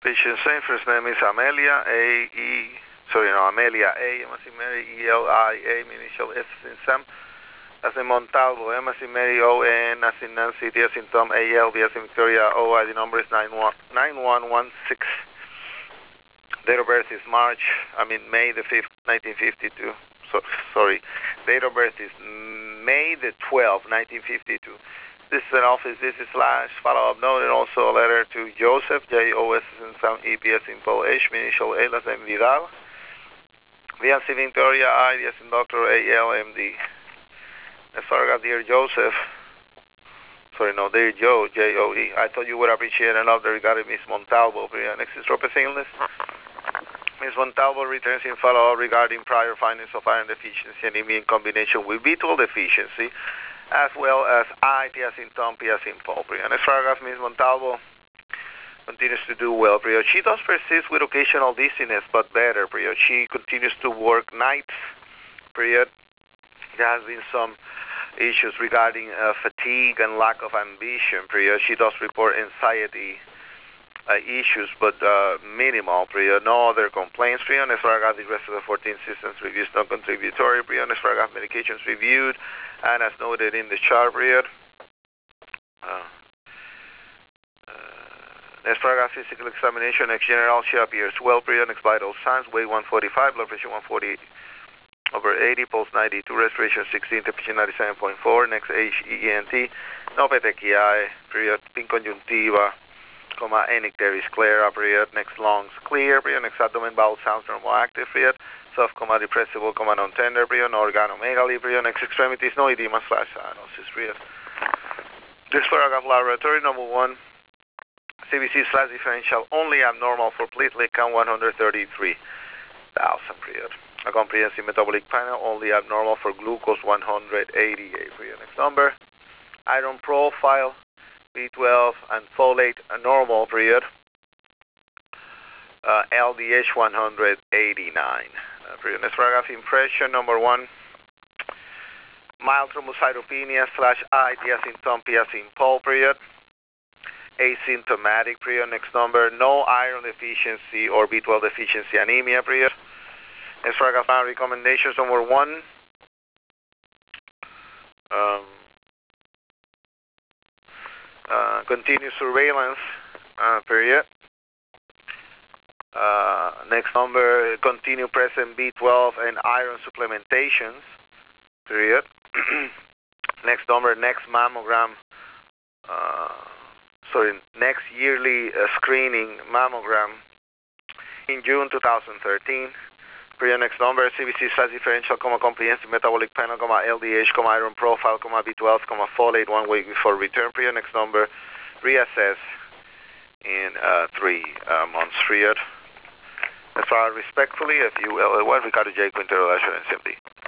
Patient same, first name is Amelia, Amelia A, M as in Mary, E-L-I-A, initial S as in Sam, as in Montalvo, M as in Mary, O-N, as in Nancy, D as in Tom, A-L, V as in Victoria, O-I, the number is 9116. Date of birth is May the 5th, 1952. Sorry, date of birth is May the 12th, 1952. This is an office visit / follow-up note, and also a letter to Joseph, J-O-S in Sam, E-P-S in Paul, H, initial A, last name Vidal. V as in Victoria, I, D as in Doctor, A-L-M-D. As far as dear Joseph, dear Joe, J-O-E. I thought you would appreciate and love the regarding Miss Montalvo. Next is tropez illness. Ms. Montalvo returns in follow-up regarding prior findings of iron deficiency anemia in combination with B12 deficiency, as well as I, P as in Tom, P as in Paul. And as far as Ms. Montalvo continues to do well, she does persist with occasional dizziness, but better. She continues to work nights. There has been some issues regarding fatigue and lack of ambition. She does report anxiety issues, but minimal. No other complaints. As far as the rest of the 14 systems reviews non-contributory. As far as medications reviewed, and as noted in the chart. As far as physical examination, next general, she appears well. Next vital signs, weight 145, blood pressure 140/80, pulse 92, respiration 16, temperature 97.4. Next age, ENT, no petechiae. Pink conjunctiva, onycteris clara. Next lungs clear. Next abdomen, bowel sounds normal active. Soft, depressible, non-tender. No organomegaly. Next extremities, no edema / cyanosis. This paragraph laboratory, number 1, CBC / differential only abnormal for platelet count 133,000. A comprehensive metabolic panel only abnormal for glucose 188. Next number, iron profile, B12 and folate normal. LDH 189. Next paragraph, impression number 1, mild thrombocytopenia / I, T as in Tom, P as in Paul. Asymptomatic. Next number, no iron deficiency or B12 deficiency anemia. Next paragraph, recommendations number 1, continuous surveillance. Next number, continue present B12 and iron supplementations. Next number, next mammogram. Next yearly screening mammogram in June 2013. Next number, CBC / differential, comprehensive metabolic panel, LDH, iron profile, B12, folate 1 week before return. Next number, reassess in 3 months. As far as respectfully, if you will, Ricardo J. Quintero, International, SMD.